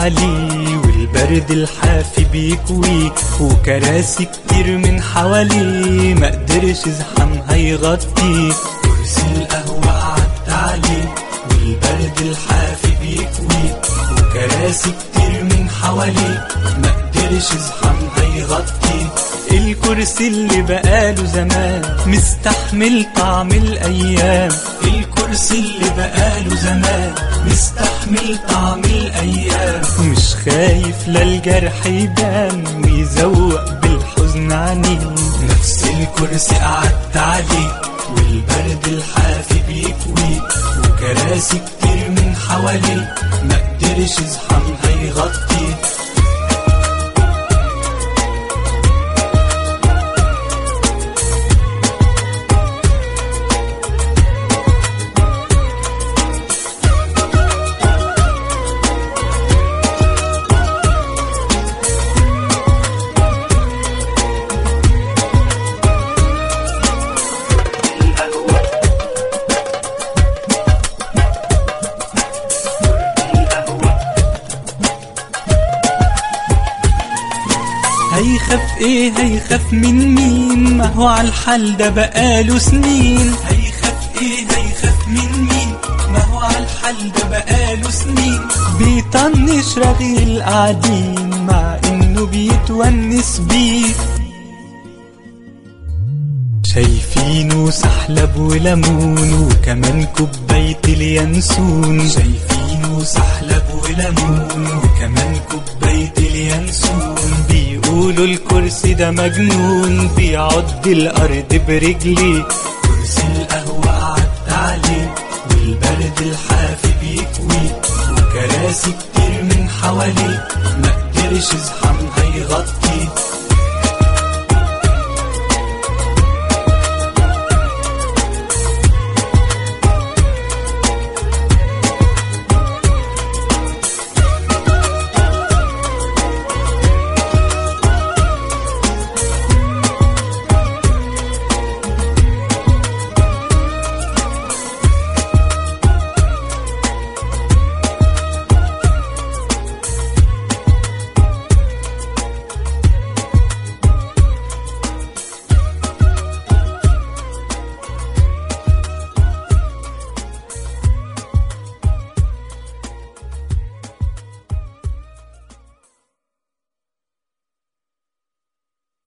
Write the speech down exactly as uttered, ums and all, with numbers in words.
عليه، والبرد الحافي بيكويك، وكراسي كتير من حواليه مقدرش زحمها يغطيه. كرسي القهوة قعدت عليه، والبرد الحافي بيكويك، وكراسي كتير من حواليه مقدرش زحمها يغطيه. الكرسي اللي بقاله زمان مستحمل طعم الأيام، الكرسي اللي بقاله زمان مستحمل طعم الأيام. مش خايف للجرح يبان ويزوق بالحزن عنيه. نفس الكرسي قعدت عليه، والبرد الحافي بيكويك، وكراسي كتير من حواليه مقدرش زحمها يغطيه. هيخاف ايه هيخاف من مين؟ ما هو عالحال ده بقاله سنين. هيخاف ايه هيخاف من مين؟ ما هو عالحال ده بقاله سنين. بيطنش رغي قاعدين مع انه بيتونس بيه. شايفينه سحلب وليمون وكمان كوباية اليانسون. شايفينه سحلب وليمون وكمان كوباية اليانسون. بيقولوا الكرسي ده مجنون بيعض الأرض برجليه. كرسي القهوة قعدت عليه، والبرد الحافي بيكويه، وكراسي كتير من حواليه مقدرش زحمها يغطيه.